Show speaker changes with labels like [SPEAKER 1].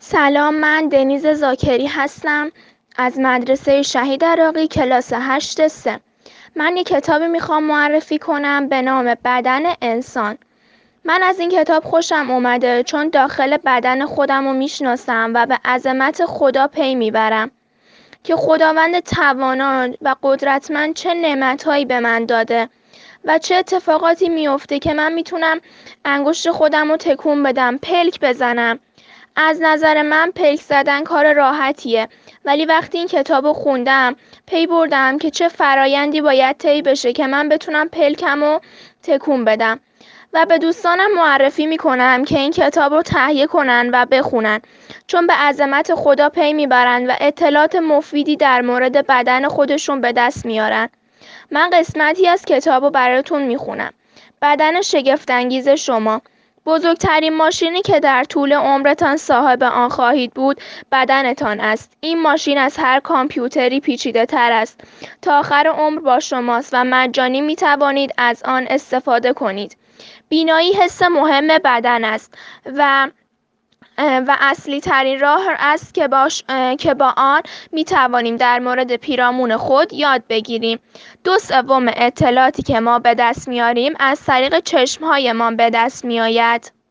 [SPEAKER 1] سلام، من دنیز زاکری هستم از مدرسه شهید عراقی کلاس 8 3. من یک کتابی میخوام معرفی کنم به نام بدن انسان. من از این کتاب خوشم اومده چون داخل بدن خودم رو میشناسم و به عظمت خدا پی میبرم که خداوند توانا و قدرتمند چه نعمتهایی به من داده و چه اتفاقاتی میفته که من میتونم انگشت خودم رو تکون بدم، پلک بزنم. از نظر من پلک زدن کار راحتیه، ولی وقتی این کتاب رو خوندم پی بردم که چه فرایندی باید طی بشه که من بتونم پلکم رو تکون بدم و به دوستانم معرفی میکنم که این کتاب رو تهیه کنن و بخونن، چون به عظمت خدا پی میبرن و اطلاعات مفیدی در مورد بدن خودشون به دست میارن. من قسمتی از کتاب رو براتون میخونم. بدن شگفت‌انگیز شما. بزرگترین ماشینی که در طول عمرتان صاحب آن خواهید بود بدنتان است. این ماشین از هر کامپیوتری پیچیده تر است. تا آخر عمر با شماست و مجانی می توانید از آن استفاده کنید. بینایی حس مهم بدن است و اصلی ترین راه است که با آن می توانیم در مورد پیرامون خود یاد بگیریم. 2/3 اطلاعاتی که ما به دست میاریم از طریق چشمهایمان به دست میآید.